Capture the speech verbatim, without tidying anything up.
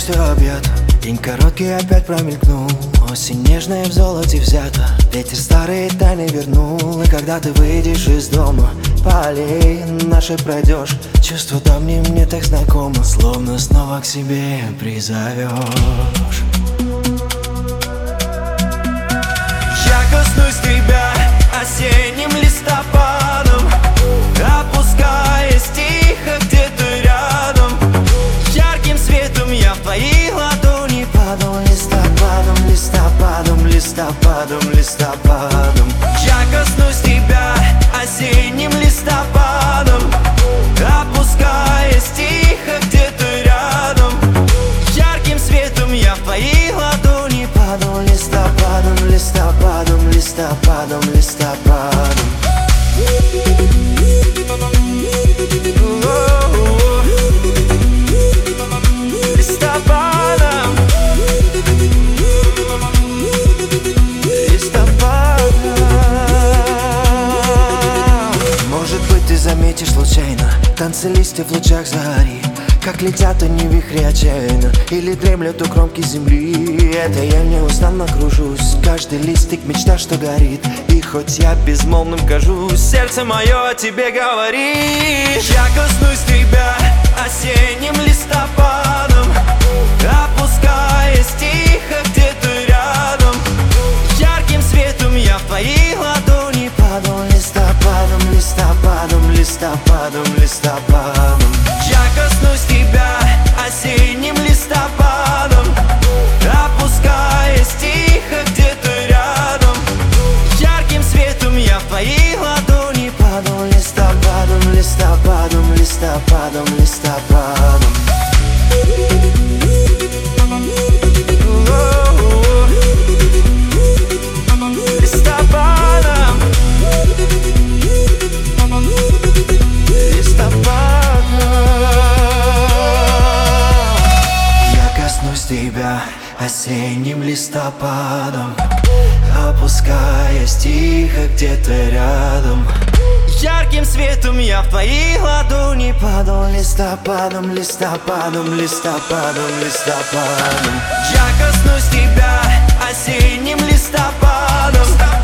полностью объят. День короткий опять промелькнул, осень нежная в золоте взята. Ветер старые тайны вернул, и когда ты выйдешь из дома, по аллее нашей пройдешь, чувство давнее мне так знакомо, словно снова к себе призовешь. Я коснусь тебя осенним листопадом, опускаясь тихо где-то рядом. Ярким светом я в твои ладони падал. Листопадом, листопадом, листопадом, листопадом. Я коснусь тебя осенним листопадом, опускаясь тихо где-то рядом. Ярким светом я в твои ладони падал. Листопадом, листопадом, листопадом, листопадом. Листопадом, листопадом. Может быть, ты заметишь случайно танцы листьев в лучах зари, как летят они в вихре отчаянно, или дремлют у кромки земли. Это я неустанно кружусь, каждый листик мечта, что горит. И хоть я безмолвным кажусь, сердце мое о тебе говорит. Я коснусь тебя осенним листопадом, опускаясь тихо где-то рядом. Ярким светом я в твои ладони падал. Листопадом, листопадом, листопадом, листопадом. Я коснусь тебя осенним листопадом, опускаясь тихо где-то рядом. Ярким светом я в твои ладони падал. Листопадом, листопадом, листопадом, листопадом. Листопадом, тебя осенним листопадом, опускаясь тихо где-то рядом. Ярким светом я в твои ладони падал. Листопадом, листопадом, листопадом, листопадом. Я коснусь тебя осенним листопадом.